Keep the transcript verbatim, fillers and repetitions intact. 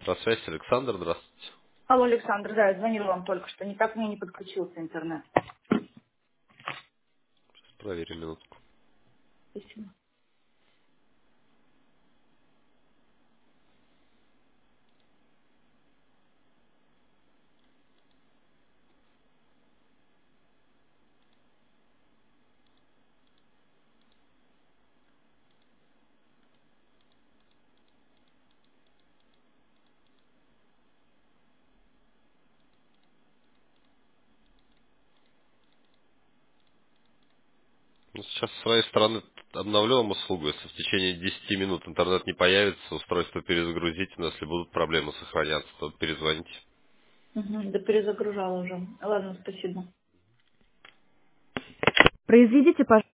Просвязь, Александр, здравствуйте. Алло, Александр, да, я звонила вам только что. Никак мне не подключился интернет. Проверим минутку. Спасибо. Ну, сейчас с своей стороны обновлю вам услугу. Если в течение десяти минут интернет не появится, устройство перезагрузите, но если будут проблемы сохраняться, то перезвоните. Угу, да перезагружала уже. Ладно, спасибо. Произведите, пожалуйста.